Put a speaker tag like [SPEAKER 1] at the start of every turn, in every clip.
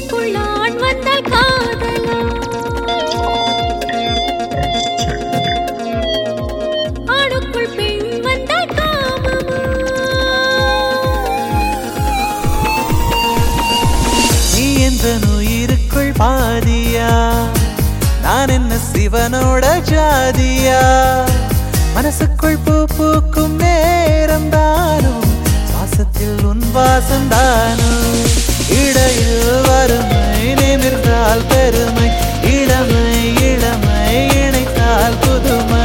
[SPEAKER 1] பெண்ணுக்குள் ஆண் வந்தால் காதலா ஆணுக்குள் பெண் வந்தால் காமமா
[SPEAKER 2] நீ எந்த உயிருக்குள் பாதியா நான் என்ன சிவனோட ஜாதியா மனசுக்குள் பூ பூக்கும் நேரம் தானும் சுவாசத்தில் உன் வாசம் தானும் இடையில் வறுமை நிமிர்ந்தால் பெருமை இளமை இளமை இணைத்தால் புதுமை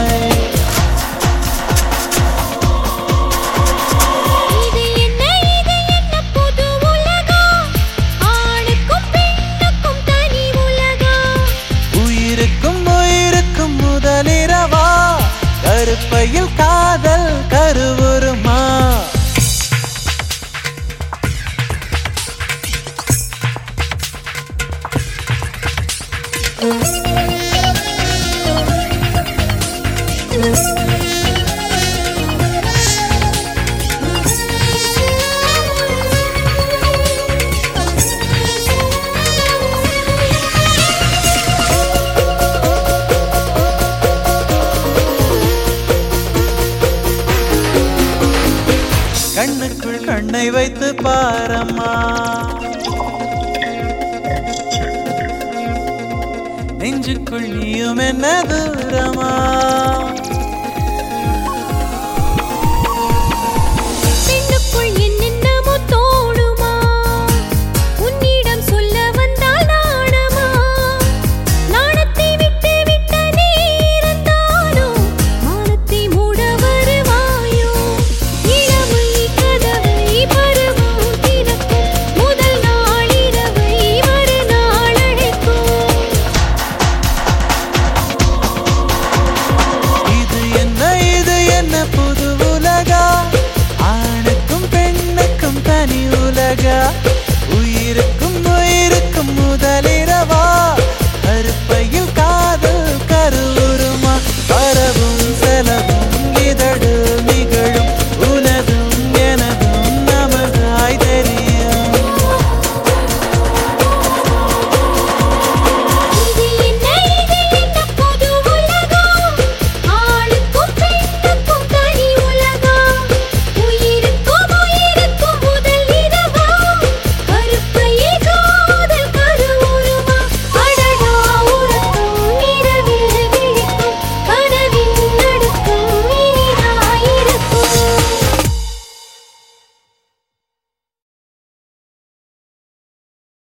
[SPEAKER 2] கருப்பையில் காதல் கருவுருமா கண்ணுக்குள் கண்ணை வைத்து பாரம்மா நெஞ்சுக்குள் நீயும் என்ன தூரமா
[SPEAKER 1] பெண்ணுக்குள் என்னென்னமோ தோணுமா உன்னிடம் சொல்ல வந்தால் நாணமா நாணத்தை விட்டு விட்ட நீரந்தானோ மானத்தை மூட வருவாயோ இளமை கதவை பருவம் திறக்கும் முதல் நாள் இரவை மறுநாள் அழைக்கும்
[SPEAKER 2] இது என்ன புது உலகா ஆணுக்கும் பெண்ணுக்கும் தனி உலகா உயிருக்கும் உயிருக்கும் முதலே